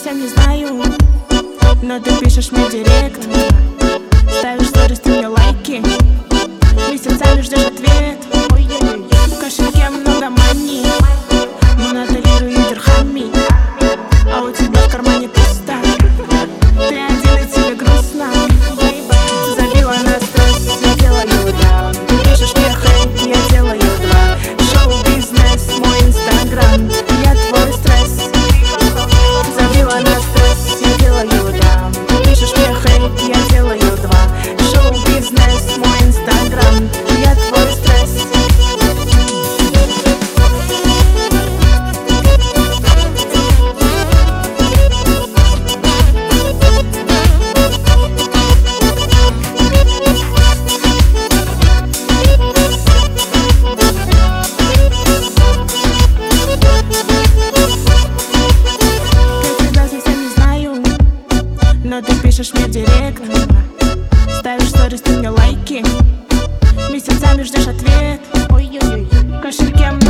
совсем не знаю, но ты пишешь мне директ, ставишь сторис, ты мне лайки, месяцами ждешь ответ. В кошельке много мани, монотолирую дирхами, а у тебя в кармане пусто. Ты один и тебе грустно. Забила на стресс, я делаю даун. Ты пишешь мне хейт, я делаю два. Шоу-бизнес, мой инстаграм, я твой стресс. Забила на стресс, я делаю даун. Ты пишешь мне хейт, я делаю два. Шоу-бизнес, мой инстаграм, я твой стресс. Но ты пишешь мне директ, ставишь сторис, ты мне лайки, месяцами ждешь ответ. В кошельке